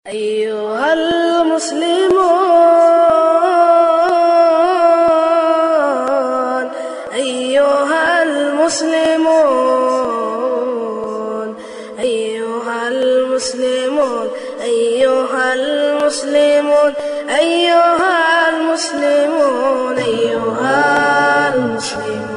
أيها المسلمون أيها المسلمون أيها المسلمون أيها المسلمون أيها المسلمون أيها المسلمون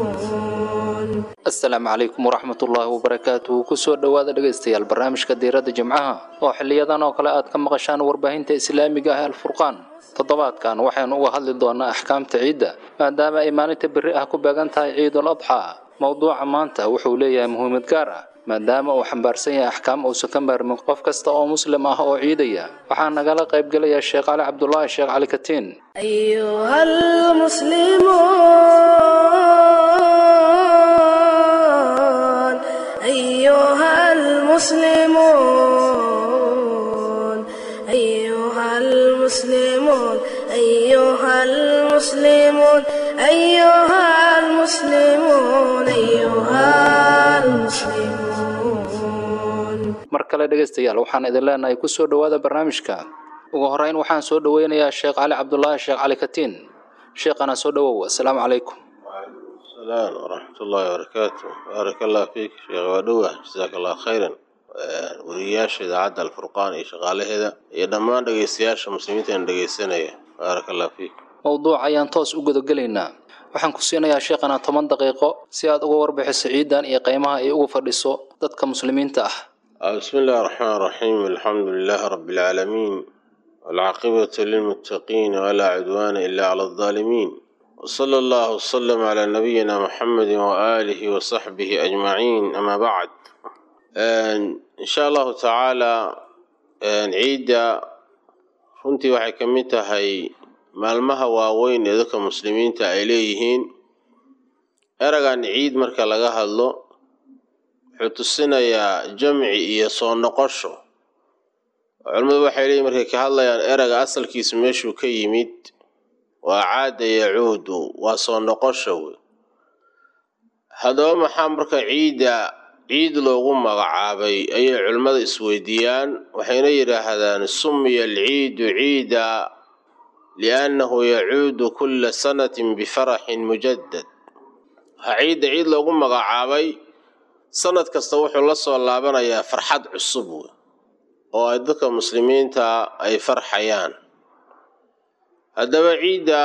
السلام عليكم ورحمة الله وبركاته كسور دواد dhageystayaal barnaamijka diirada jimcaha oo xiliyadan oo kale aad ka maqashaan warbaahinta islaamiga ah Al-Furqaan toddobaadkan waxaan uga hadli doonaa ahkaamta ciida maadaama ay maalinta biri ah ku beegan tahay Ciidul Adha mawduuca maanta wuxuu leeyahay muhiimad gaar ah maadaama uu xambaarsan yahay ahkaam oo ka maarmin qof kasta oo muslim ah oo ciidaya waxaan nagala qayb galaya Sheekh Ali Cabdullaahi Sheekh Ali Katiin أيها المسلمون أيها المسلمون أيها المسلمون أيها المسلمون أيها المسلمون أيها المسلمون markale dhageystayaal waxaan idin leenahay ku soo dhawaada barnaamijka ugu horeyn waxaan soo dhaweynayaa Sheekh Ali Cabdullaahi Sheekh Ali Katiin sheekhana soo dhawow assalaamu calaykum السلام ورحمة الله وبركاته بارك الله فيك شيخ ودوة جزاك الله خيرا ورياش إذا عدى الفرقان شغاله هذا يدمان دقيسياش مسلمين دقيسينية بارك الله فيك موضوع ayaan toos u guda galeynaa waxaan ku siinayaa sheekhana 10 daqiiqo si aad uga warbixiso ciidan iyo qiimaha ay ugu fadhiso dadka muslimiinta ah بسم الله الرحمن الرحيم الحمد لله رب العالمين والعاقبة للمتقين ولا عدوان إلا على الظالمين وصلى الله وسلم على نبينا محمد وآله وصحبه أجمعين أما بعد إن شاء الله تعالى عيد runtii waxay ka mid tahay maalmaha waaweyn ee dadka muslimiinta ay leeyihiin eragan ciid marka laga hadlo wuxuu tusinayaa jamci iyo soo noqosho culimadu waxay leeyihiin markay ka hadlayaan eraga asalkiisa meeshuu ka yimid waa caada yacuudu waa soo noqosho haddaba maxaa marka ciid loogu magacaabay ayay culimmada isweydiiyaan waxayna yidhaahdaan sumiya alciidu ciida liannahu yacuudu kulla sanatin bifaraxin mujaddad waxaa ciid loogu magacaabay sanad kasta wuxuu la soo laabanayaa farxad cusub oo ay dadka muslimiinta ay farxayaan haddaba ciidda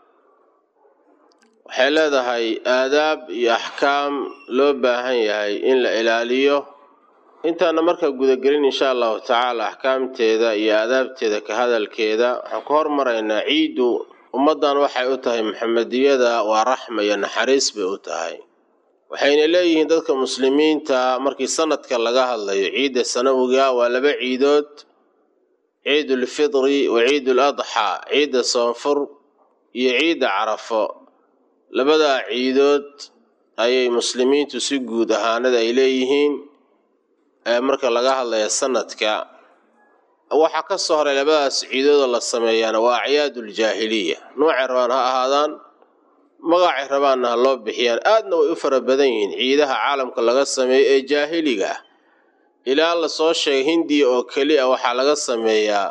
waxay leedahay aadaab iyo axkaam loo baahan yahay in la ilaaliyo intaana marka gudagelin insha allahu tacaala axkaamteeda iyo aadaabteeda ka hadalkeeda waxaan ku hormaraynaa ciiddu ummaddan waxay u tahay maxamediyada waa raxma iyo naxariis bay u tahay waxayna leeyihiin dadka muslimiinta markii sanadka laga hadlayo ciidda sanawiga waa laba ciidood ciidul fitri wa ciidul adha ciidda soonfur iyo ciidda carafo labadaa ciidood ayay muslimiintu si guud ahaanada ay leeyihiin marka laga hadlayo sanadka waxaa ka soo horay labadaas ciidood la sameeyana waa acyaadul jaahiliya noocay rabaan ha ahaadaan magacay rabaanna ha loo bixiyaan aadna way u fara badan yihiin ciidaha caalamka laga sameeyo ee jaahiliga ilaa la soo sheegay hindiya oo keli ah waxaa laga sameeyaa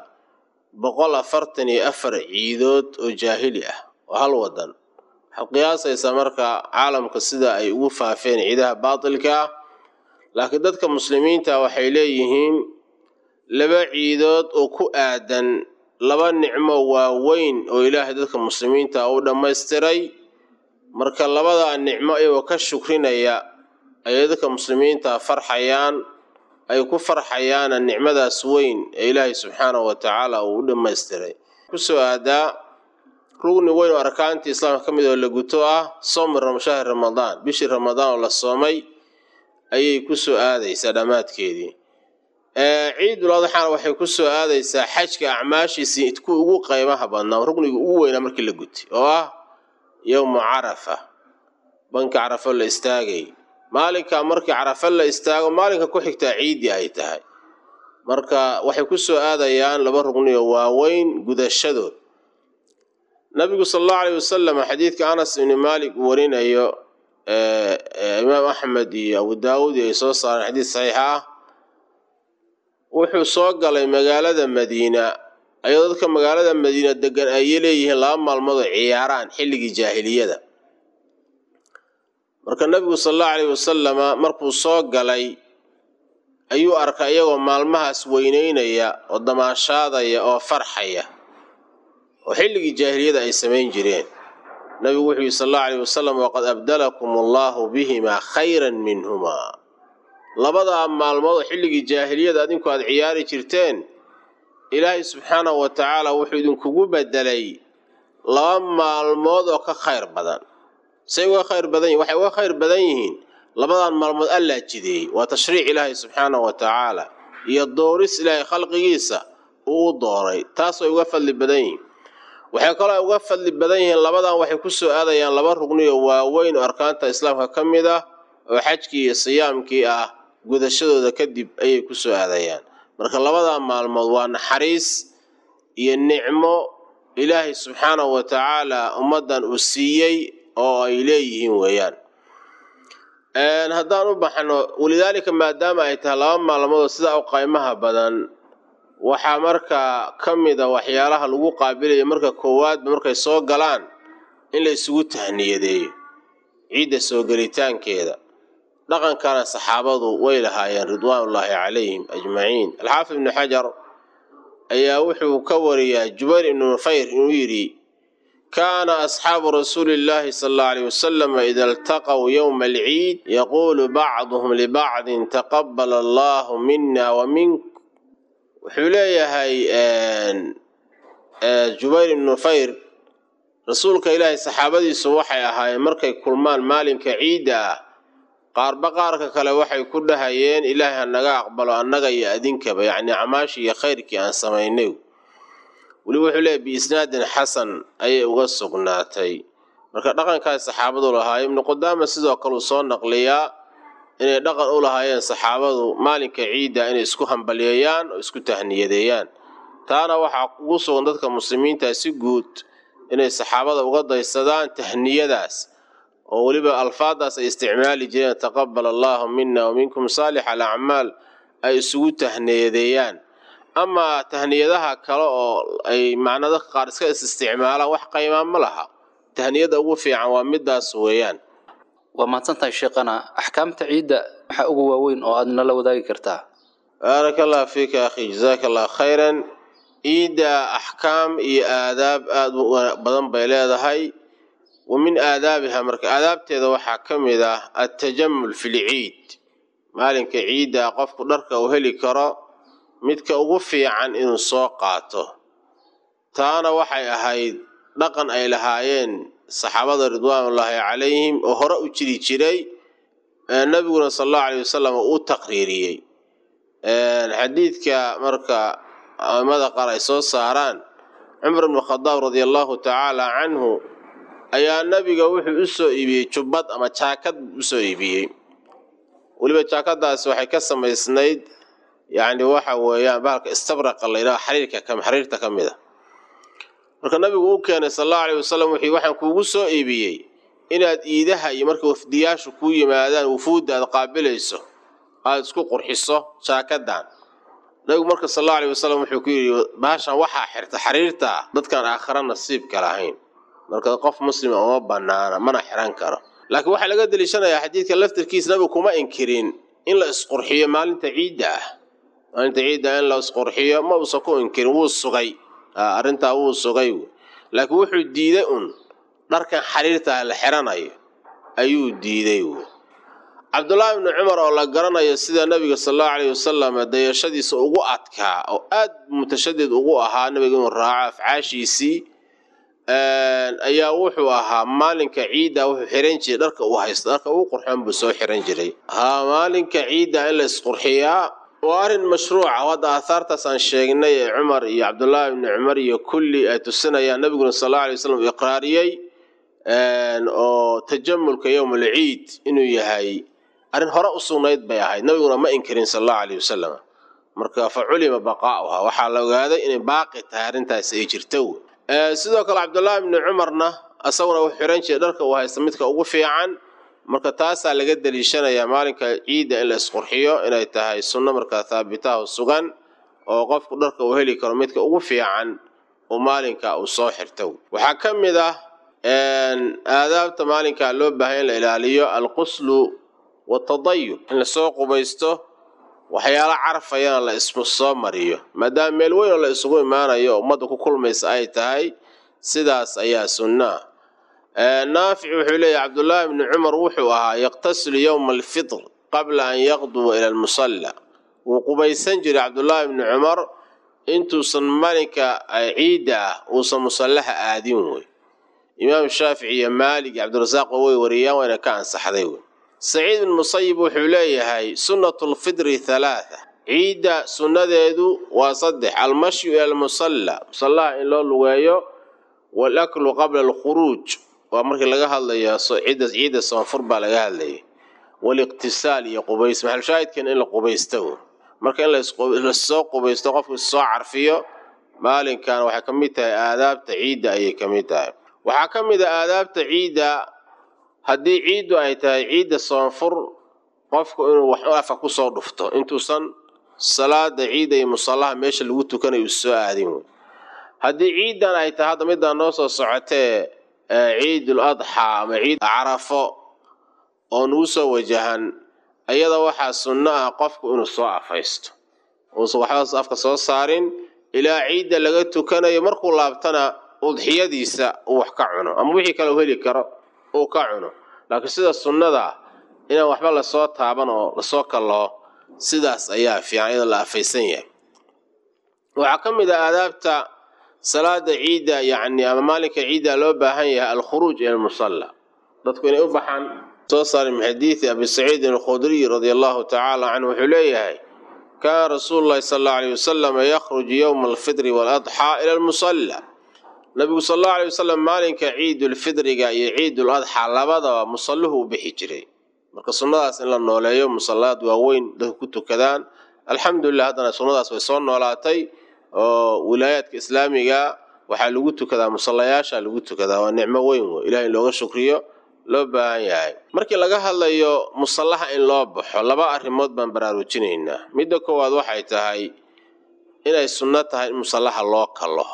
144 ciidood oo jaahili ah oo hal wadan waxaad qiyaasaysaa marka caalamka sida ay ugu faafeen ciidaha baatilka ah laakiin dadka muslimiinta waxay leeyihiin laba ciidood oo ku aadan laba nicmo waaweyn oo ilaahay dadka muslimiinta u dhammaystiray marka labadaa nicmo ayagoo ka shukrinaya ayay dadka muslimiinta farxayaan ay ku farxayaan nicmadaas weyn ee ilaahay subxaanahu wa tacaala uu u dhammaystiray kusoo aadaa rugni weyn oo arkaantii islaamka ka mid oo la guto ah soom shahri ramadaan bishii ramadaan oo la soomay ayay ku soo aadaysaa dhammaadkeedii ciidul adxaana waxay ku soo aadaysaa xajka acmaashiisii idku ugu qiimaha badnaa rugniga ugu weynaa markii la gutay oo ah yowma carafa banka carafo la istaagay maalinka markii carafo la istaago maalinka ku xigtaa ciidii ay tahay marka waxay ku soo aadayaan laba rugni oo waaweyn gudashadood nabigu sallallahu alayhi wasallam xadiidka Anas ibn Malik warinayo imaam Ahmad iyo Abu Daawud ay soo saareen xadiis saxiix ah wuxuu soo galay magaalada Madiina ayadoo dadka magaalada Madiina degan ay leeyihiin 2 maalmood oo ciyaaraan xilligii jaahiliyada marka nabigu sallallahu alayhi wasallam markuu soo galay ayuu arkay iyagoo maalmahaas weyneynaya oo damaashaadaya oo farxaya oo xilligii jaahiliyada ay sameyn jireen nabigu wuxuu sallallahu alayhi wasallam waqad abdalakumullahu bihima khayran minhuma labada maalmood xilligii jaahiliyada adinku aad ciyaari jirteen ilaahay subhanahu wa ta'ala wuxuu idinkugu bedelay 2 maalmood oo ka khayr badan say waa khayr badan waxay waa khayr badan yihiin labadan maalmood alla jideey waa tashriic ilaahay subhanahu wa ta'ala iyo dooris ilaahay khalqigiisa uu dooray taas oo uga fadli badan yihiin waxay kale uga fadli badan yihiin labadan waxay ku soo aadayaan 2 rugni oo waaweyn oo arkaanta islaamka kamid ah oo xajkii iyo siyaamkii ah gudashadooda kadib ayay ku soo aadayaan marka labadan maalmood waa naxariis iyo nicmo ilaahay subhanahu wa ta'ala ummadan u siiyay oo ay leeyihiin weeyaan haddaan u baxno walidaalika maadaama ay tahay 2 maalmood sida u qiimaha badan waxa marka kamida waxyaalaha lagu qaabilayo marka koowaad markay soo galaan in la isugu tahniyadeeyo ciida soo galitaankeeda dhaqankana saxaabadu way lahaayeen ridwaanullaahi calayhim ajmaciin al-Haafid ibn Hajar ayaa wuxuu ka wariyaa Jubayr ibn Nufayr inuu yiri كان أصحاب رسول الله صلى الله عليه وسلم إذا التقوا يوم العيد يقول بعضهم لبعض تقبل الله منا ومنك وحلية هاي جبير بن نفير رسولك إلهي صحابتي سوحي هاي مركي كلمان مالك عيدا قار بقارك كلا وحي كلها يين إلهي أنك أقبلوا أنك يأذنك يعني عماشي يا خيرك أن سمينيو wali wuxuu leeyahay biisnaadin xasan ay uga sugnaatay marka dhaqanka saxaabadu lahaayeen ibn Qudaama sidoo kale soo naqliyaa inay dhaqan u lahaayeen saxaabadu maalinka ciida inay isku hambalyeeyaan oo isku tahniyadeeyaan taana waxa ugu sugan dadka muslimiinta si guud inay saxaabada uga daysadaan tahniyadaas oo waliba alfaadaas ay isticmaali jireen taqabbal Allahu minna wa minkum salih al-a'mal ay isugu tahniyadeeyaan أما تهنيدها كلا أي معنى ذا قارس كاستعماله وحقيما ملها تهنيد أقول في عوامد سويان وما تنتهي شيخنا أحكام تعيد حقوق وين أو أدنى لو ذاكرتها بارك الله فيك يا أخي جزاك الله خيرا إيدا أحكام آداب بدن بيلاده هاي ومن آدابها مرك آداب تذا وحكم إذا التجمل في العيد مالك عيدا قف قدرك وهلي كرا midka ugu fiican inuu soo qaato taana waxay ahayd dhaqan ay lahaayeen saxaabada ridwaanullaahi calayhim oo hore u jiri jiray nabiguna sallallahu alayhi wasallam uu taqriiriyay xadiidka marka amada qaar ay soo saaraan Umar ibn Khattab radiyallahu ta'ala anhu ayaa nabiga wuxuu u soo iibiyay jubbad ama jaakad u soo iibiyay waliba jaakadaas waxay ka samaysnayd يعني waxa weeyaan baalka istabraqa leeyahay xariirta kamida marka nabigu uu keenay sallallahu alayhi wasallam waxaan kuugu soo iibiyay inaad iidaha iyo marka wafdiyaashu ku yimaadaan wufuud aad qaabilayso aad isku qurxiso jaakadan nabigu marka sallallahu alayhi wasallam wuxuu ku yiri baashan waxa xirta xariirta dadkan aakhira nasiib ka lahayn marka qof muslim oo banaana mana xiran karo laakiin waxa laga daliishanayaa xadiidka laftirkiisa nabigu kuma inkirin in la isqurxiyo maalinta ciida أنت عيد أن لا أسقرحية ما وسكون كن وصغي أرنت وصغي لكن وحد ديدأن درك حريرته الحرانية أيو ديدأيو عبد الله بن عمر الله قرنا يسيد النبي صلى الله عليه وسلم ده يشدي سوقاتك أو أد متشدد وقوها النبي يقول راعي في عاشيسي أيا وحوها مالك عيد أو حرنجي درك وهيس درك وقرحان بسوا حرنجي ها مالك عيد أن لا أسقرحية وارن مشروع وهذا آثار تسان شيخنا عمر يا عبد الله بن عمر يا كل تسنة يا نبي صلى الله عليه وسلم إقراريي أو تجمل كيوم العيد إنه يهاي أرن هراء صنايد بيهاي نبي ما إنكرين صلى الله عليه وسلم مركا فعلم بقاؤها وحالو هذا إن باقي تهرين تسيجرتو سيدك عبد الله بن عمرنا أصورنا وحرنش درك وهاي سميتك أوفي عن marka taas laga daliishanaya maalinka ciida in la isqurxiyo inay tahay sunno marka thaabita oo sugan oo qofku dharka uu heli karo midka ugu fiican oo maalinka uu soo xirto. waxaa ka mid ah aadaabta maalinka loo baahan in la ilaaliyo alquslu watadayyub, in la soo qubaysto waxyaalo carfayana la ismu soo mariyo maadaama meel weyn oo la isugu imaanayo ummadda ku kulmaysa ay tahay. sidaas ayaa sunnah. naafic wuxuu leeyahay cabdullaahi ibni cumar wuxuu ahaa yaqtasilu yowma alfitr qabla an yaqduwa ila almusalla. wuu qubaysan jiray cabdullaahi ibni cumar intuusan maalinka ciidda ah uusan musallaha aadin wey. imaam shaafici iyo maalig iyo cabdirasaaq way wariyaan wayna ka ansaxday wey. saciid ibn musayib wuxuu leeyahay sunnatu lfitri halaatha, ciidda sunnadeedu waa 3: almashyu ila almusalla, musallaha in loo lugeeyo, walaklu qabla alkhuruuj, waa markii laga hadlayo ciidda soonfur baa laga hadlayay, waliqtisaal iyo qubays. maxal shaahidkan in la qubaysto marka in la soo qubaysto qofku soo carfiyo maalinkan waxay ka mid tahay aadaabta ciidda ayay ka mid tahay. waxaa ka mid ah aadaabta ciidda haddii ciiddu ay tahay ciidda soonfur qofku inuu wax afa ku soo dhufto intuusan salaada ciidda iyo musallaha meesha lagu tukanayo soo aadin. haddii ciiddan ay tahay hadda midaan noo soo socotee ciidul adxa ama ciid carafo oo nugu soo wajahan, ayada waxaa sunno ah qofku inuu soo afaysto uusan waxbaas afka soo saarin ilaa ciidda laga tukanayo. markuu laabtana udxiyadiisa uu wax ka cuno ama wixii kale uu heli karo uu ka cuno. laakiin sida sunnada inaan waxba lasoo taaban oo lasoo kallaho sidaas ayaa fiican iyadoo la afaysan yahay. waxaa ka mid ah aadaabta salaada ciidda yacni ama maalinka ciidda loo baahan yahay alkhuruuj ila almusalla, dadku inay u baxaan. soo saaray min xadiidi abi saciid alkhudriy radiyallahu tacaala canhu wuxuu leeyahay kaana rasuulullahi sallallahu alayhi wasallam yakhruju yowma alfitri waladxaa ila almusalla. nabigu sallallahu alayhi wasallam maalinka ciidul fidriga iyo ciidul adxaa labadaba musalluhu u bixi jiray. marka sunnadaas in la nooleeyo musallaad waaweyn dadku ku tukadaan. alxamdulillah haddana sunnadaas way soo noolaatay oo wilaayaadka islaamiga waxaa lagu tukadaa musallayaasha lagu tukadaa. waa nicmo weyn wey, ilaahay looga shukriyo loo baahan yahay. markii laga hadlayo musallaha in loo baxo 2 arrimood baan baraarujinaynaa. midda koowaad waxay tahay inay sunno tahay in musallaha loo kallo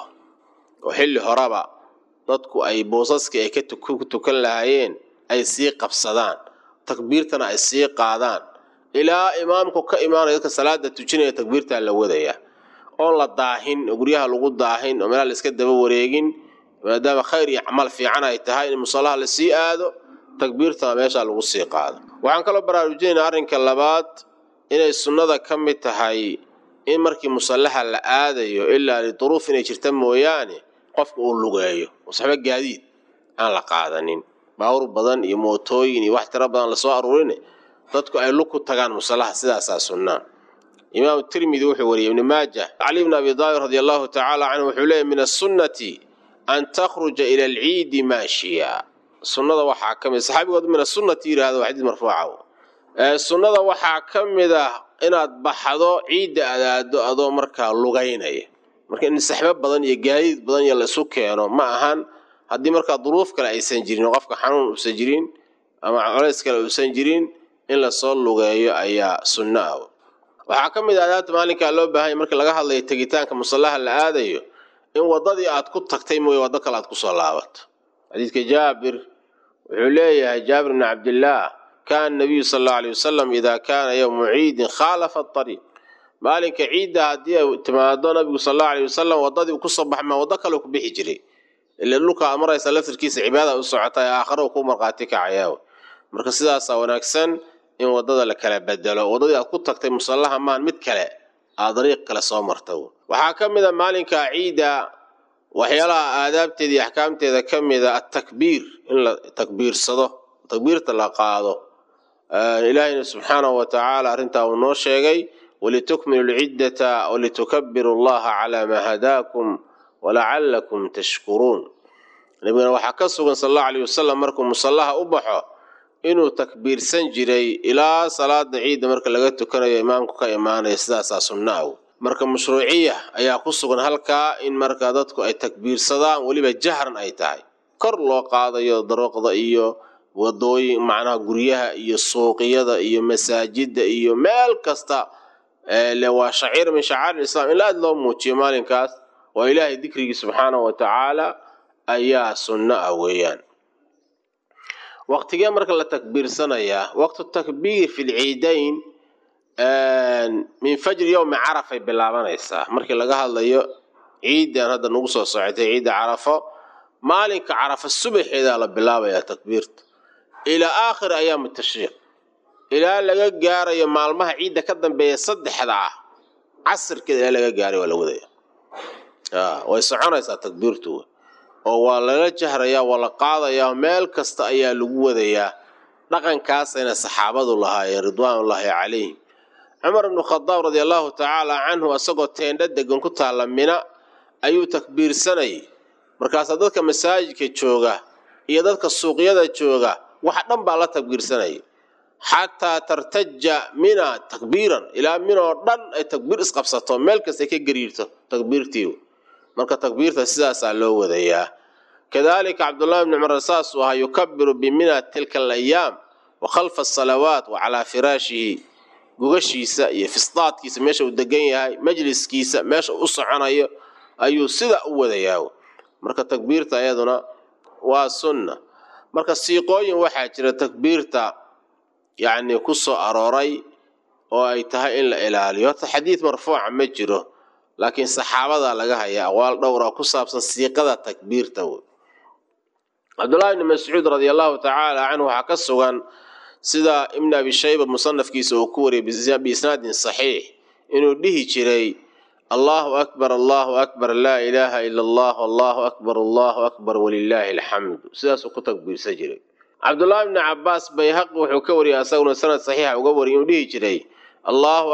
oo xilli horeba dadku ay boosaskii ay ku tukan lahaayeen ay sii qabsadaan, takbiirtana ay sii qaadaan ilaa imaamku ka imaanayo dadka salaada tujinaya takbiirtaa la wadaya oon la daahin oo guryaha lagu daahin oo meelaha la iska daba wareegin, maadaama khayr iyo camal fiican ay tahay in musallaha la sii aado takbiirtana meesha lagu sii qaado. waxaan kaloo baraarujinaynaa arrinka labaad inay sunnada ka mid tahay in markii musallaha la aadayo ilaa liduruuf inay jirta mooyaane qofku uu lugeeyo oo saxba gaadiid aan la qaadanin, baawur badan iyo mootooyin iyo wax tiro badan la soo aruurin, dadku ay lug ku tagaan musallaha. sidaasaa sunnaa. imaam tirmidhi wuxuu wariyay ibn maajah cali ibn abi daalib radiyallahu ta'ala anhu wuxuu leeyahay min as-sunnati an takhruja ila al-eid maashiya. sunnada waxaa ka mid saxaabigood min as-sunnati yiraahdo xadiis marfuuca. sunnada waxaa ka mid ah inaad baxdo ciidda aadaado adoo markaa lugaynaya. marka in saxba badan iyo gaadiid badan la isu keeno ma ahan. haddii markaa duruuf kale aysan jirin oo qofka xanuun uusan jirin ama culays kale uusan jirin in la soo lugeeyo ayaa sunno ah. waxaa ka mid ah aadaabta maalinka loo baahan yahay marka laga hadlayo tagitaanka musallaha la aadayo in wadadii aad ku tagtay mooy wada kale aad ku soo laabato. xadiiska jaabir wuxuu leeyahay jaabir ibn abdullah كان النبي صلى الله عليه وسلم إذا كان يوم عيد خالف الطريق. maalinka ciidda hadii timaado nabigu sallallahu alayhi wasallam wadadii ku soo baxma wada kale ku bixi jiray ilaa dhulka amaraysa laftirkiisa cibaadada u socotay aakhiro ku marqaati kacayaaw. marka sidaas wanaagsan in wadada la kala bedelo, wadadii aad ku tagtay musallaha maan mid kale aad dariiq kale soo marto. waxaa kamid ah maalinka ciidda waxyaalaha aadaabteeda iyo ahkaamteeda kamid ah at-takbiir, in la takbiirsado, takbiirta la qaado. ilaahina subhanahu wa ta'ala arinta uu noo sheegay ولتكملوا العدة ولتكبروا الله على ما هداكم ولعلكم تشكرون. نبينا وحكسوا صلى الله عليه وسلم مركم مصلها أبحى إنه تكبير سنجري إلى صلاة عيد مركم لقيتوا كان إمامكم كإمام يسداس سناه مركم مشروعية أي قصوا هلكا إن مركضتكم أي تكبير صدام ولي بجهرا أي تاي كرلو قاضي يضرق ضئيو ودوي معناها قريها إيو السوقية إيو مساجد إيو مال كستا waa shaciir min shacaa'ir al-islaam in la aad loo muujiyo maalinkaas waa ilaahay dikrigii subxaanahu wa tacaala ayaa sunno ah weeyaan. waqtigee marka la takbiirsanayaa? waqtu takbiir fi lciidayn min fajri yowmi carafay bilaabanaysaa markii laga hadlayo ciidan hadda nagu soo socotay ciidda carafo. maalinka carafo subaxeedaa la bilaabayaa takbiirta ilaa aakhir ayaam tashriiq, ilaa laga gaarayo maalmaha ciidda ka dambeeya saddexda ah casirkeeda ilaa laga gaaray waa la wadaya. way soconaysaa takbiirtu oo waa lala jahrayaa, waa la qaadayaa, meel kasta ayaa lagu wadayaa. dhaqankaasayna saxaabadu lahaayeen ridwaanullaahi calayhim. cumar ibnu khadaab radiallahu tacaala canhu asagoo teendho degan ku taalla Mina ayuu takbiirsanayay. markaasaa dadka masaajidka jooga iyo dadka suuqyada jooga waxa dhan baa la takbiirsanayay xataa tartaja Mina takbiiran, ilaa Mina oo dhan ay takbiir isqabsato, meel kasta ay ka gariirto takbiirtii. marka takbiirta sidaasaa loo wadayaa. kadaalika cabdullaahi ibni cumar saas uu ahaa yukabiru bimina tilka alayaam wa khalfa asalawaat wa calaa firaashihi, gogashiisa iyo fisdaadkiisa meesha uu degan yahay, majliskiisa meesha u soconayo ayuu sida u wadayaa. marka takbiirta ayaduna waa sunna. marka siiqooyin waxaa jira takbiirta yacni ku soo arooray oo ay tahay in la ilaaliyo. horta xadiid marfuuca ma jiro, laakiin saxaabada laga hayaa aqwaal dhowr ah ku saabsan siiqada takbiirta. cabdullaahi ibni mascuud radiallahu tacaala canhu waxaa ka sugan sida ibn abi shayba musanafkiisa uu ku wariyay biisnaadin saxiix inuu dhihi jiray allahu akbar laa ilaaha ila allah allahu akbar walilaahi alxamdu. sidaasuu ku takbiirsan jiray. cabdullaahi ibni cabaas bayhaqi wuxuu ka wariyay asaguna sanad saxiixa uga wariyay inuu dhihi jiray allahu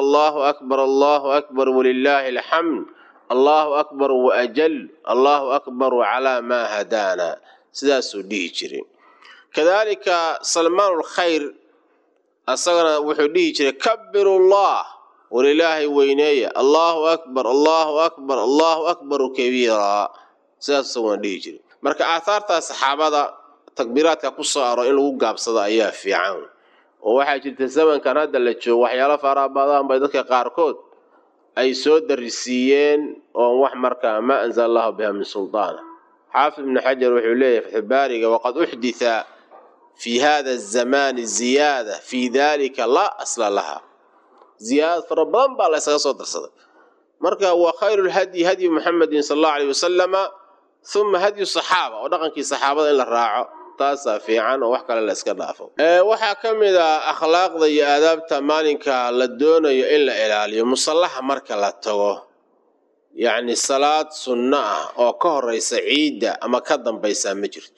akbar walilaahi alxamd, allahu akbar waajal, allahu akbar calaa maa hadaana. sidaasuu dhihi jiray. kadaalika salmaan ulkhayr asagana wuxuu dhihi jiray kabirullah, walilaahi weyneeya, allahu akbar kabiira. sidaas isaguna dhihi jiray. marka aahaartaa saxaabada takbiiraadka ku soo aro in lagu gaabsado ayaa fiican. oo waxaa jirta zamankan hadda la joogo waxyaalo fara badan bay dadka qaarkood ay soo darisiiyeen oon wax markaa ma anzala allahu biha min sultaana. xaafid ibnu xajar wuxuu leeyahay fatxubaariga waqad uxditha fi hada azamaani ziyaada fi dalika laa asla laha. ziyaadad fara badan baa la ysaga soo darsaday. marka waa khayru lhadyi hadyu muxamedin sala allahu alayh wasalama uma hadyu saxaaba, oo dhaqankii saxaabada in la raaco taasaa fiican oo wax kale la iska dhaafo. waxaa ka mid ah akhlaaqda iyo aadaabta maalinka la doonayo in la ilaaliyo. musallaha marka la tago yacni salaad sunno ah oo ka horeysa ciidda ama ka dambaysaa ma jirto.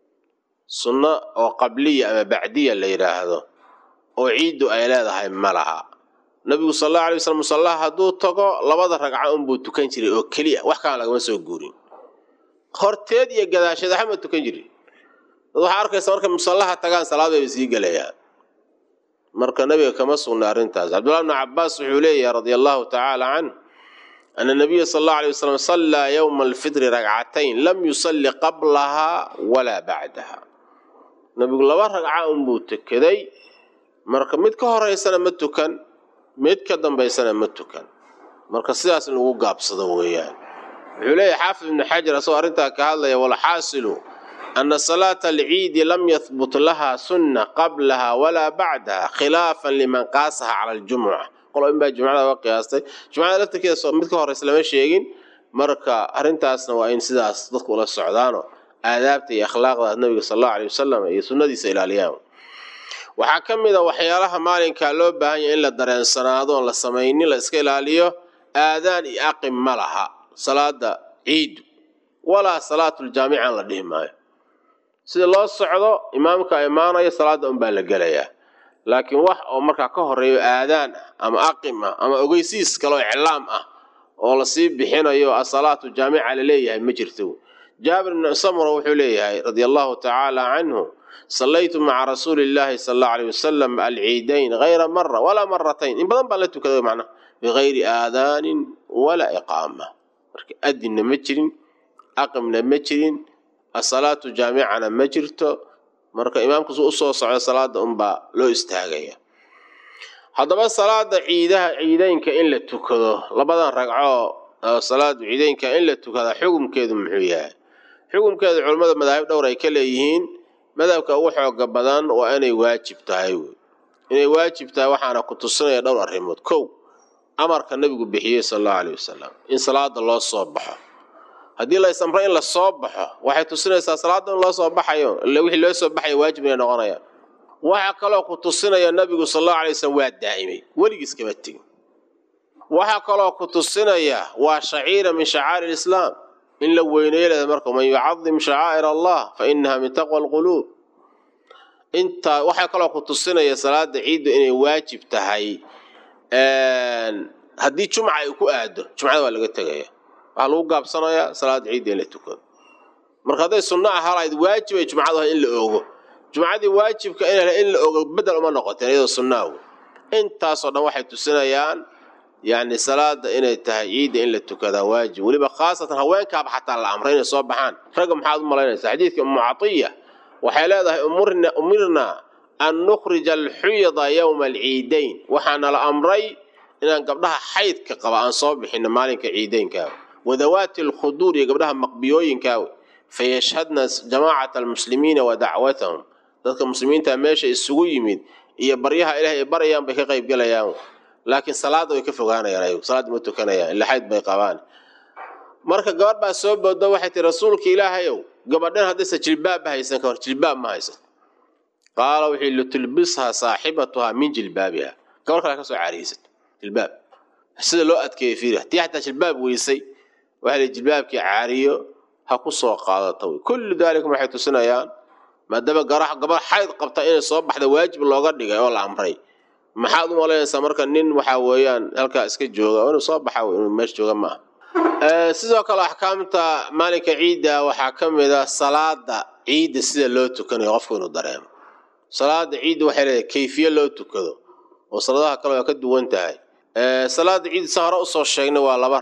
sunno oo qabliya ama bacdiya la yidhaahdo oo ciiddu ay leedahay ma laha. nabigu sal allahu alay wasallam musallaha hadduu tago 2 ragco unbuu tukan jiray oo keliya, wax kaan lagama soo guurin. horteed iyo gadaasheed waxma tukan jirin. waxaa arkaysa markay musallaha tagaan salaad bay sii galayaan. marka nabiga kama sugna arrintaas. cabdullahi ibnu cabaas wuxuu leeyahay radiallahu tacaala canhu ana nabiya sal allahu alay wasalam sallaa yowma alfitri ragcatayn lam yusalli qablaha walaa bacdaha. nabigu 2 ragca unbuu tukaday, marka mid ka horeysana ma tukan, mid ka dambaysana ma tukan. marka sidaas in lagu gaabsado weeyaan. wuxuu leeyahay xaafid ibnu xajar asagoo arrintaa ka hadlaya walxaasilu ana salaata alciidi lam yahbut laha sunna qablaha walaa bacdaha khilaafan liman qaasaha cala aljumuca. qolo in baa jumcada uga qiyaastay, jumcada laftirkeeda mid ka horeysa lama sheegin. marka arrintaasna waa in sidaas dadku ula socdaano aadaabta iyo akhlaaqda nabiga sal allahu alay wasalam iyo sunnadiisa ilaaliyaan. waxaa ka mid a waxyaalaha maalinkaa loo baahan yahay in la dareensanaado oon la samaynin, la iska ilaaliyo. aadaan iyo aqim ma laha salaada ciidu, walaa salaatuljaamican la dhihi maayo. sida loo socdo imaamka imaanaya salaada unbaa la gelayaa, laakiin wax oo markaa ka horeeyo aadaan ah ama aqim ah ama ogeysiis kaloo iclaam ah oo lasii bixinayo asalaatu jaamica la leeyahay ma jirto. jaabir ibn samura wuxuu leeyahay radiallahu tacaala canhu sallaytu maca rasuuli illaahi sal allahu alayh wasalam alciidayn hayra mara walaa maratayn. in badan baa la tukaday macnaha bigayri aadaanin walaa iqaama. marka adinna ma jirin, aqimna ma jirin, asalaatu jaamicana ma jirto. marka imaamku suu usoo socdo salaada unbaa loo istaagaya. haddaba salaada ciidaynka in la tukado labadan ragco salaada ciidaynka in la tukada xukunkeedu muxuu yahay xukunkeedu culimada madaahib dhowr ay ka leeyihiin madhabka ugu xooga badan waa inay waajib tahay waxaana ku tusinaya dhowr arrimood kow amarka nabigu bixiyay sallallahu alayhi wasallam in salaada loo soo baxo haddii la isamro in la soo baxo waxay tusinaysaa salaada in loo soo baxayo wixii loo soo baxay waajib inay noqonayaan waxa kaloo ku tusinaya nabigu sallallahu alayhi wasallam waa daa'imay weligiis kama tegin waxa kaloo ku tusinaya waa shaciira min shacaa'ir al-islam in la weyneeyo marka man yu'azzim sha'air Allah fa innaha min taqwa al-qulub inta waxa kaloo ku tusinaya salaada ciid inay waajib tahay haddii jumca ay ku aado jumcada waa laga tagaya waxa lagu gaabsanayaa salaada ciid in la tukado marka haday sunna ahayd waajib ay jumcada in la oogo jumcadii waajibka in la oogo badal uma noqoteen iyadoo sunnaa intaas oo dhan waxay tusinayaan يعني صلاة إن تهيئ إن للتكذا واجب ولبا خاصة هوانك حتى الأمرين صباحان رقم حاضر ملايين حديث أم عطية وحلاذا أمرنا أن نخرج الحيض يوم العيدين وحنا الأمرين إن قبلها حيض كقبا أن صبح إن مالك عيدين كاو وذوات الخدور قبلها مقبيوين كاو فيشهدنا جماعة المسلمين ودعوتهم ذلك المسلمين تماشي السوي من يبريها إلهي بريان بك غيب قال ياهم لكن صلاة way ka fogaanayaan salaad ma tukanayaan ila xayd bay qabaan marka gabadh baa soo boodo waxay tii rasuulka ilaahayow gabadhan hadaysa jilbaab haysan ka hor jilbaab ma haysan qaala wixii la tulbisha saahibatuha min jilbaabiha gabadh kale ka soo caariisay jilbaab sida loo adkeeyay fiir tii hatta jilbaab weysay waxa la jilbaabkii caariyo ha ku soo qaadato kullu dalika waxay tusinayaan maadaba gabadh xayd qabta inay soo baxda waajib looga dhigay oo la amray maxaad u maleynaysaa marka nin waxa weeyaan halka iska jooga oo soo baxay inuu meesh jooga ma sidoo kale ahkaamta maalinka ciida waxa kamid ah salaada ciida sida loo tukanayo qofku inuu dareemo salaada ciida waxa leedahay kayfiye loo tukado oo salaadaha kale ka duwan tahay salaada ciida sahara u soo sheegnay waa laba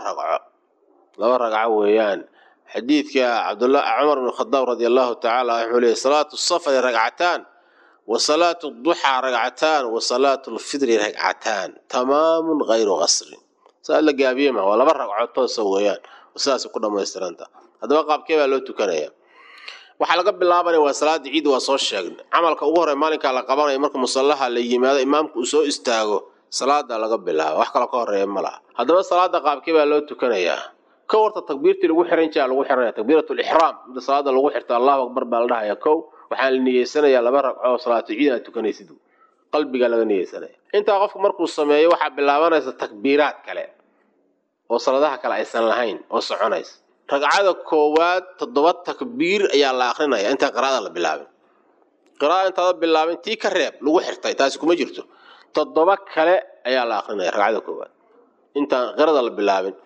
ragco weeyaan xadiidka Abdullah Umar ibn Khattab radiyallahu ta'ala anhu leeyahay salaatu as-safar ragcatan وصلاة الضحى ركعتان وصلاة الفجر ركعتان تمام غير غسر سأل جابيمه ولا مرة قعدت سويان وساس كنا ما يسترنتا هذا وقع كيف لو تكنيا وحلقة بالله وصلاة عيد وصوت شغل عملك أوهر مالك على قبر يمرك مصلها اللي ماذا إمامك وسوء استاجو صلاة على قبل الله وحكى لك أوهر يملا هذا صلاة قاب كيف لو تكنيا كورت التكبير تلوحرين شاء لوحرين تكبيرة الإحرام صلاة لوحرت الله أكبر بالله يا كو waxaan niyeysanayaa laba ragco salaad ciid tukanaysid qalbiga laga niyeysanaya inta qofku markuu sameeyo waxa bilaabanaysa takbiiraad kale oo salaadaha kale aysan lahayn oo soconays ragcada koowaad 7 takbiir ayaa la akhrinaya inta qiraa'ada la bilaabin qiraa'ada bilaabin tii ka reeb lagu xirtay taasi kuma jirto 7 kale ayaa la akhrinaya ragcada koowaad inta qiraa'ada la bilaabin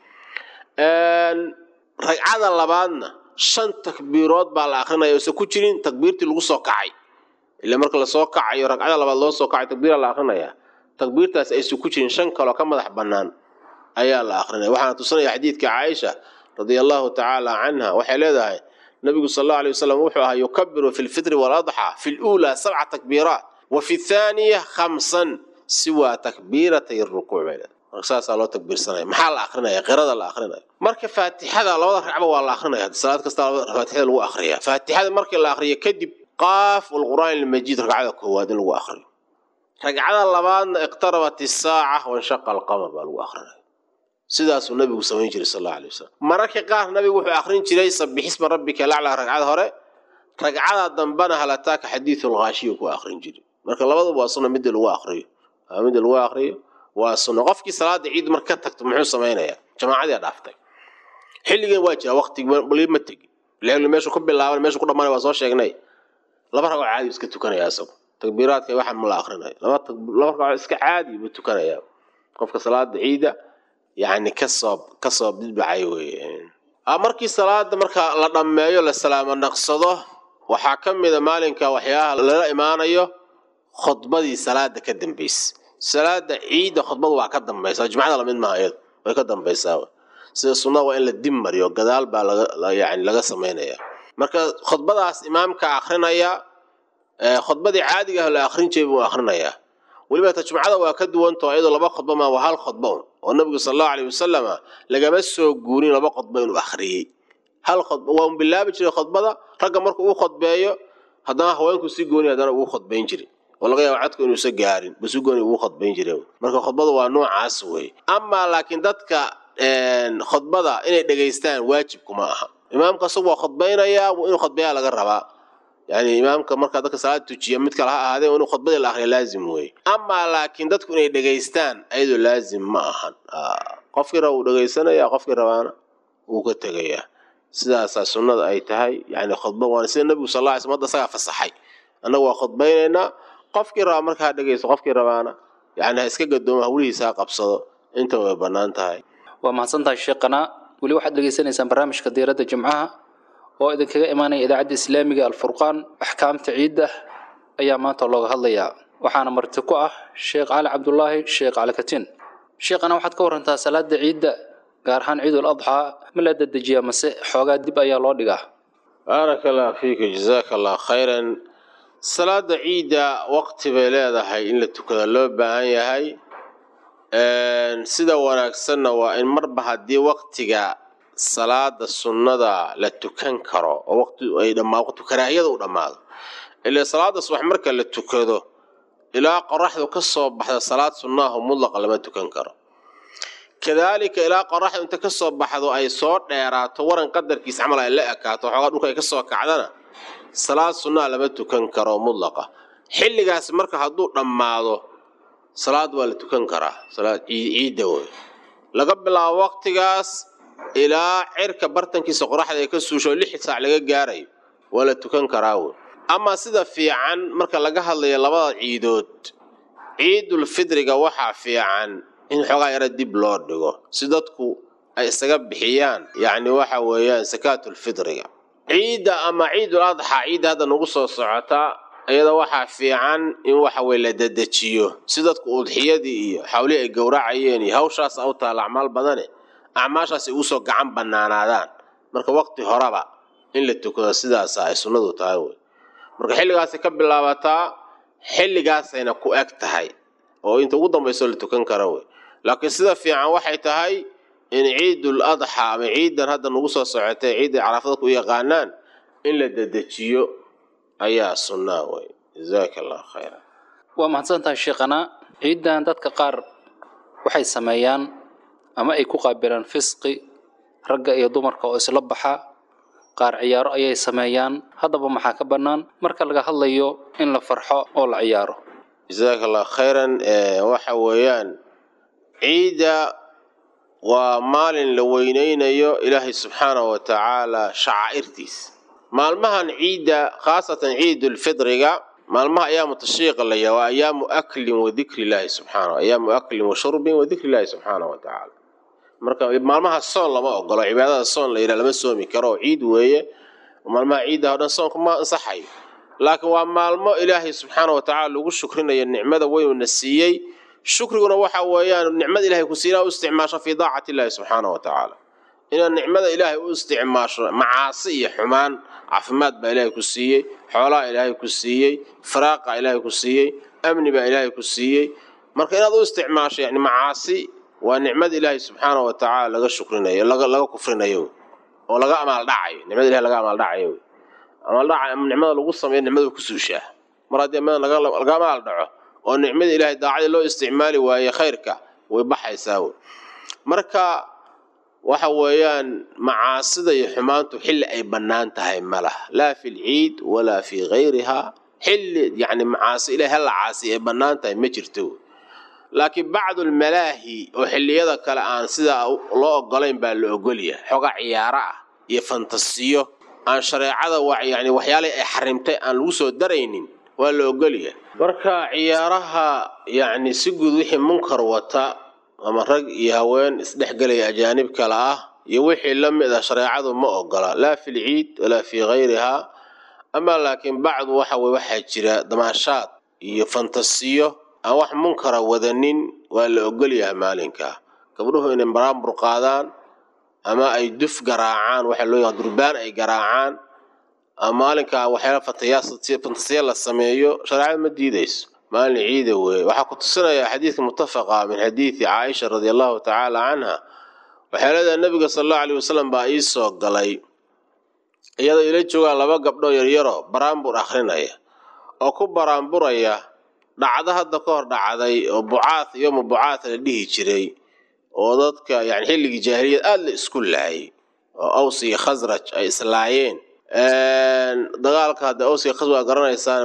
ragcada labaadna 5 takbiirood baa la akhrinaya oo ku jirin takbiirtii lagu soo kacay ila marka la soo kacayo ragcada labaad loo soo kacay takbiir la akhrinaya takbiirtaas ay ku jirin 5 kale ka madax banaan ayaa la akhrinaya waxaan tusinaya xadiidka Aisha radiyallahu ta'ala anha waxay leedahay nabigu sallallahu alayhi wasallam wuxuu ahaa yukabbiru fil fitr wal adha fil ula 7 takbiirat wa fi thaniya 5 siwa takbiiratay ar-ruku' markaas loo takbiirsanay maxaa la akhrinaya qiraa'ada la akhrinaya marka faatixada labada ragcaba waa la akhrinaya salaad kasta faatixada lagu akhriya faatixada marka la akhriyo kadib qaaf wal quraan al majid ragcada koowaad lagu akhriyo ragcada labaadna iqtarabat as-saa'ah wa inshaqa al-qamar baa lagu akhrinaya sidaas uu nabigu sameeyay jiray sallallahu alayhi wasallam marka qaar nabigu wuxuu akhrin jiray sabbihisma rabbika la'ala ragcada hore ragcada dambana halataaka hadithul ghashiy ku akhrin jiray marka labadu waa sunna mid lagu akhriyo waa sunno qofkii salaada ciid marka tagto muxuu sameeynaya jamaacada dhaaftay xilligan waa jira waqti ma tagi leeyahay meesha ku bilaaban meesha ku dhamaanay waa soo sheegnay laba ragco caadi iska tukanaya asagu takbiiraadka waxa ma la akhrinay laba ragco iska caadi buu tukanaya qofka salaada ciida yaani kasoo bidbacay weeyeen markii salaada marka la dhameeyo la salaamo naqsado waxa kamida maalinka waxyaha la imaanayo khudbadii salaada ka dambeysay salaada ciid khudbadu waa ka dambaysaa jumcada la mid ma ayad way ka dambaysaa sida sunnada waa in la dimariyo gadaal baa laga sameeynaya marka khudbadaas imaamka akhrinaya khudbadii caadiga ah la akhrin jiray buu akhrinaya weliba tajmacada waa ka duwanto ayadoo laba khudbo ma waa hal khudbo oo nabiga sallallahu alayhi wasallam lagama soo guurin laba khudbo inuu akhriyay hal khudbo waa bilaabi jiray khudbada ragga markuu uu khudbeeyo haddana haweenku si gooni haddana uu khudbeyn jiray walaga yaab cadku inuu sa gaarin bas gooni uu khudbeyn jiray marka khudbada waa noocaas way ama laakiin dadka khudbada inay dhageystaan waajib kuma aha imaamka soo khudbeynaya inuu khudbeeya laga rabaa يعني إمامك مركز ذاك صلاة تجيه مثل هذا وإنه خطبة الآخر لازم وي أما لكن تذكر إيه دقيستان أيضا لازم معهن قفكر أو دقيستان يا قفكر وانا وكتجيه سداسة سنة أي تهاي يعني خطبة وانا سيد النبي صلى الله عليه وسلم صار في الصحي أنا وخطبيننا قفكر أمرك هذا دقيست قفكر وانا يعني هسك قدوم هولي ساق بصدق أنت وبنان تهاي وما صنت الشيقنا ولي واحد دقيستان إنسان برامج كديرة جمعها oo idin kaga imaanay idaacada islaamiga al-furqaan ahkaamta ciida ayaa maanta looga hadlayaa waxaana marti ku ah Sheekh Ali Cabdullaahi Sheekh Ali Katin sheekhana waxaad ka warantaa salaada ciida gaar ahaan ciidul adha ma la dedejiyaa mase xoogaa dib ayaa loo dhigaa barakallahu fiik jazakallahu khayran salaada ciida waqti bay leedahay in la tukado loo baahan yahay sida wanaagsanna waa in marba hadii waqtiga salaada sunnada la tukan karo oo waqti ay dhamaaqto karaahiyada u dhamaado ilaa salaada subax marka la tukado ilaa qoraxdu ka soo baxdo salaad sunnaha mutlaq lama tukan karo kadalika ilaa qoraxdu inta ka soo baxdo ay soo dheeraato waran qadarkiisa amal ay la ekaato xogaa dhulka ay ka soo kacdana salaad sunnaha lama tukan karo mutlaqa xilligaas marka haduu dhamaado salaad waa la tukan karaa salaad ciida way laga bilaabo waqtigaas ilaa cirka bartankiisa qoraxda ay ka suusho 6 saac laga gaaray wala tukan karaaw ama sida fiican marka laga hadlayo labada ciidood ciidul fidriga waxa fiican in xogaa yara dib loo dhigo si dadku ay isaga bixiyaan yaani waxa weeyaan zakaatul fidriga ciida ama ciidul adha ciid hada nagu soo socota ayada waxa fiican in waxa way la dedejiyo si dadku udhiyadii iyo xawli ay gowracayeen iyo hawshaas oo taal acmaal badan acmaashaas ay u soo gacan banaanaadaan marka waqti horaba in la tukado sidaas ay sunnadu tahay marka xilligaas ka bilaabataa xilligaas ayna ku eg tahay oo inta ugu dambayso la tukan karo laakiin sida fiican waxay tahay in ciidul adha ama ciidan hadda nagu soo socotay ciid Arafada ku yaqaanaan in la dedejiyo ayaa sunna way jazakallahu khayran wa mahadsantahay sheekhana ciidan dadka qaar waxay sameeyaan ama ay ku qaabilaan fisqi ragga iyo dumarka oo isla baxa qaar ciyaaro ayay sameeyaan hadaba maxaa ka banaan marka laga hadlayo in la farxo oo la ciyaaro jazakallahu khayran waxa weeyaan ciida waa maalin la weyneynayo ilaahay subhanahu wa ta'ala sha'airtiis maalmahan ciida khaasatan ciidul fidriga maalmaha ayaamu tashriiq la yawa ayaamu aklin wa dhikri ilaahi subhanahu ayaamu aklin wa shurbin wa dhikri ilaahi subhanahu wa ta'ala marka maalmaha soon lama ogolo cibaadada soon la yiraahdo lama soomi karo ciid weeye maalmaha ciida oo dhan soonku ma ansaxay laakiin waa maalmo ilaahay subhanahu wa ta'ala lagu shukrinayo nicmada weyn na siiyay shukriguna waxa weeyaan nicmada ilaahay ku siina u isticmaasho fi daacati ilaahi subhanahu wa ta'ala ina nicmada ilaahay u isticmaasho macaasi iyo xumaan caafimaad baa ilaahay ku siiyay xoolaha ilaahay ku siiyay faraaqa ilaahay ku siiyay amni baa ilaahay ku siiyay marka inaad u isticmaasho yani macaasi waa nicmada ilaahay subhanahu wa ta'ala laga shukrinayo laga kufrinayo oo laga amal dhacayo nicmada ilaahay laga amal dhacayo amal dhacayo nicmada lagu sameeyo nicmada ku suushaa mar haddii laga amal dhaco oo nicmada ilaahay daacada loo isticmaali waayo khayrka way baxaysaa marka waxa weeyaan macaasida iyo xumaantu xilli ay banaan tahay malaha la fil ciid wala fi ghayriha xilli yani macaasi ilaahay la caasi ay banaan tahay ma jirto laakiin bacdu almalaahi oo xilliyada kale aan sida loo ogolayn baa la ogoliyaa xoga ciyaara ah iyo fantasiyo aan shareecada yani waxyaalaha ay xarimtay aan lagu soo daraynin waa la ogoliyaa marka ciyaaraha yani si guud wixii munkar wata ama rag iyo haween isdhexgalay ajaanib kala ah iyo wixii la mid ah shareecadu ma ogola la fil ciid wala fi ghayriha ama laakiin bacdu waxa jira damaashaad iyo fantasiyo aan wax munkara wadanin waa la ogoliyaa maalinka gabdhuhu inay baraambur qaadaan ama ay duf garaacaan waxa loo yaqaan durbaan ay garaacaan maalinka waxyaala fantasiya la sameeyo shareecadu ma diidayso maalin ciida weeye. waxaa ku tusinaya xadiidka muttafaqa min xadiidi caaisha radiallahu tacaala canha waxay leedahay nabiga sala allahu alayhi wasalam baa ii soo galay iyadoo ila joogaa laba gabdhoo yaryaroo baraanbur akhrinaya oo ku baraanburaya dhacdo hadda ka hor dhacday oo bucaad yowma bucaad la dhihi jiray oo dadka yani xilligii jaahiliyad aada la isku laayay oo aws iyo khasraj ay islaayeen. dagaalka hadda aws iyo khasraj waa garanaysaan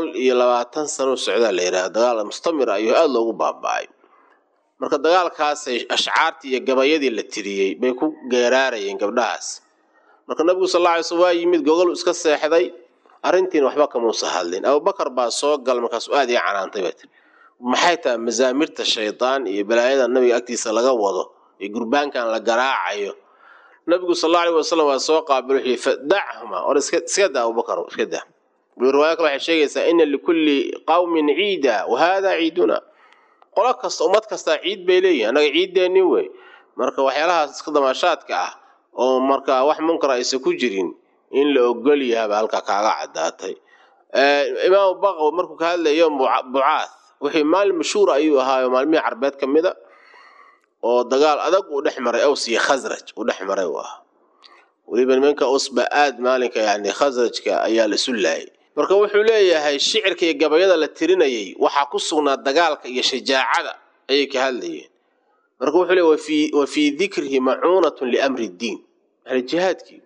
120 sano socdaa la yidhaahdo dagaal mustamir ayuu aada loogu baaba'ay. marka dagaalkaasay ashcaartii iyo gabayadii la tiriyey bay ku geeraarayeen gabdhahaas. marka nabigu sallallahu alayhi wasallam waa yimid gogol iska seexday arrintiin waxba kama soo hadlin. abubakar baa soo gal markaas aad iyo canaantay bat maxay tahay mazaamirta shaydaan iyo balaayada nabiga agtiisa laga wado iyo gurbaankan la garaacayo. nabigu sallallahu alayhi wasallam waa soo qaabilay fadahuma or iska daa abubakar iska daa. riwaayad kale waxay sheegaysaa inna likulli qawmin ciida wa hada ciiduna qola kasta ummad kasta ciid bay leeyihiin anaga ciideeni way. marka waxyaalahaas iska damaashaadka ah oo marka wax munkar aysan ku jirin in la ogol yahay halka kaaga cadaatay. imaam baqawi markuu ka hadlayo bucaad wixii maal mashhuur ayuu ahaa maalmihii carbeed kamida oo dagaal adag u dhexmaray aws iyo khasraj u dhexmaray waa waliba nimanka usba aad maalinka yani khasrajka ayaa la sulaayay. marka wuxuu leeyahay shicirka iyo gabayada la tirinayay waxa ku sugnaa dagaalka iyo shajaacada ayay ka hadlayeen. marka wuxuu leeyahay wa fi dhikrihi ma'unatun li amri ad-din hal jihadki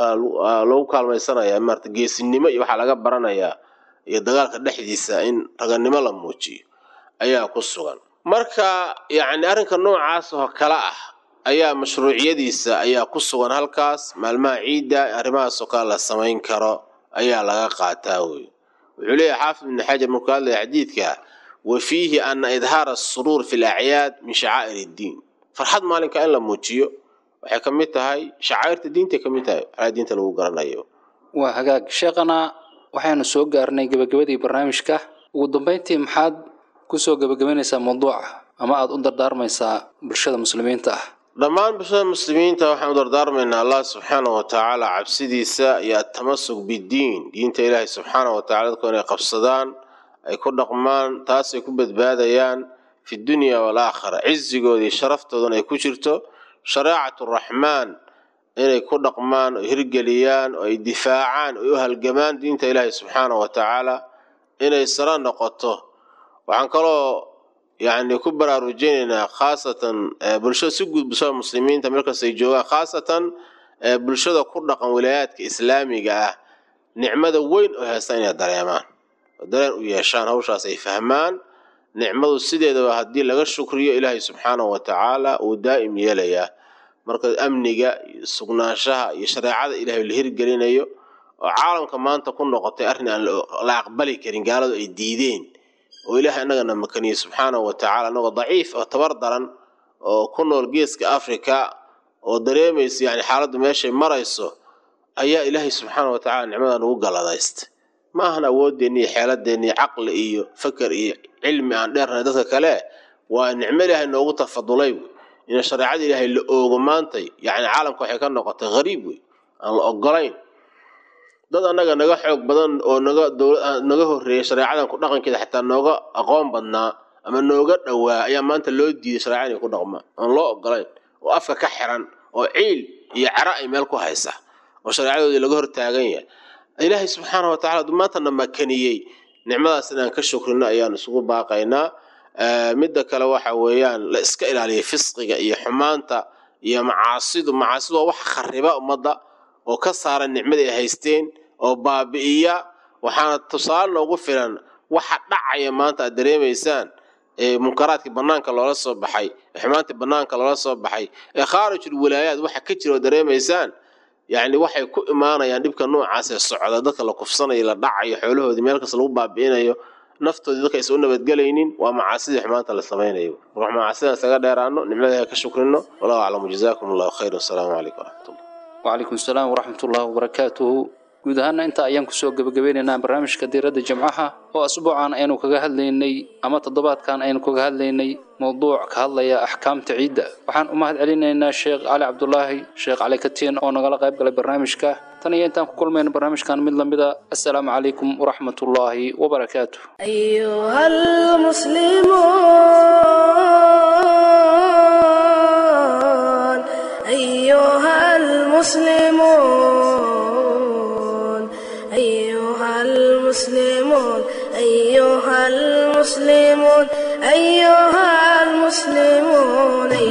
loo kaalmaysanaya marta geesinimo iyo waxa laga baranayaa iyo dagaalka dhexdiisa in raganimo la muujiyo ayaa ku sugan. marka yani arrinka noocaas oo kala ah ayaa mashruuciyadiisa ayaa ku sugan halkaas maalmaha ciida arrimahaas oo kala la samayn karo ayaa laga qaataa wey. wuxuu leeyahay xaafid ibn xajar markuu hadlaya xadiidka wa fiihi ana idhaara as-surur fi al-a'yaad min sha'air ad-din farxad maalinka in la muujiyo waxay ka mid tahay shacairta diinta ka mid tahay ala diinta lagu garanayo. waa hagaag sheeqana waxaanu soo gaarnay gabagabadii barnaamijka. ugu dambeyntii maxaad ku soo gabagabaynaysaa mawduuca ama aad u dardaarmaysaa bulshada muslimiinta ah? dhammaan bulshada muslimiinta waxaan u dardaarmaynaa allah subxaanahu wa tacaala cabsidiisa iyo tamasuk bidiin diinta ilaahay subxaanahu wa tacaala dadku inay qabsadaan ay ku dhaqmaan taasay ku badbaadayaan fi dunya wal aakhira cizigoodii sharaftoodan ay ku jirto shariicatu raxmaan inay ku dhaqmaan oo hirgeliyaan oo ay difaacaan oo u halgamaan diinta ilaahay subxaanahu wa tacaala inay sara noqoto. waxaan kaloo يعني كبر رجينا خاصة برشة سجود بسوا مسلمين تملك سيجوا خاصة برشة كردق ولايات إسلامي جاه نعمة وين وهستين الدريمان الدريان ويشان هوشة سيفهمان نعمة السيدة وهدي لغا الشكرية إلهي سبحانه وتعالى ودائم يليا مركز أمني جاء سقناشها يشرع إلهي الهرجلين أيو وعالم كمان تكون نقطة أرني لا أقبلي كرين قالوا الديدين وإلهي أننا مكاني سبحانه وتعالى أنه ضعيف وتبردرا وكنا الجيس كأفريقيا ودريميس يعني حالة ماشي مريسو أي إلهي سبحانه وتعالى نعمة نوقع لذاست ما هنا ودني حالة دني عقل إيو فكر إيو علمي عن ديرنا ذاتك لا ونعملها أنه تفضلي إن الشريعة إلهي اللي أوغمانتي يعني عالم كوحي كان نقطة غريب عن الأقرين dad anaga naga xoog badan oo naga horeeyay shariicadan ku dhaqankeeda xataa nooga aqoon badnaa ama nooga dhawaa ayaa maanta loo diiday shariicada ku dhaqma aan loo ogolayn oo afka ka xiran oo ciil iyo cara ay meel ku haysa oo shariicadoodii laga hor taagan yahay. ilaahay subxaanahu wa tacaala maanta na makaniyay nicmadaas inaan ka shukrino ayaan isugu baaqaynaa. midda kale waxa weeyaan la iska ilaaliyo fisqiga iyo xumaanta iyo macaasidu waa wax khariba ummadda oo ka saaran nicmada ay haysteen oo baabi'iya. waxaana tusaale noogu filan waxa dhacaya maanta aad dareemaysaan munkaraadkii banaanka loola soo baxay xumaantii banaanka loola soo baxay khaarijul wilaayaad waxa ka jira oo dareemaysaan yani waxay ku imaanayaan dhibka noocaas ee socda dadka la kufsanayo la dhacayo xoolahoodii meel kasta lagu baabi'inayo naftoodii dadka aysan u nabadgelaynin waa macaasidii xumaanta la samaynayo. ruux macaasida isaga dheeraano nicmada ka shukrino. wallahu a'lam. jazakumullahu khayran. assalamu alaykum wa rahmatullahi وعليكم السلام ورحمة الله وبركاته. guud ahaan inta ayaan kusoo gabagabaynaynaa barnaamijka diiradda jimcaha oo asbuucan aynu kaga hadlaynay ama toddobaadkan aynu kaga hadlaynay mowduuc ka hadlaya axkaamta ciidda. waxaan u mahad celinaynaa sheekh cali cabdulaahi sheekh cali katiin oo nagala qayb galay barnaamijka. tan iyo intaan ku kulmayna barnaamijkan mid lamida assalaamu calaykum waraxmatullaahi wabarakaatuh أيها المسلمون أيها المسلمون أيها المسلمون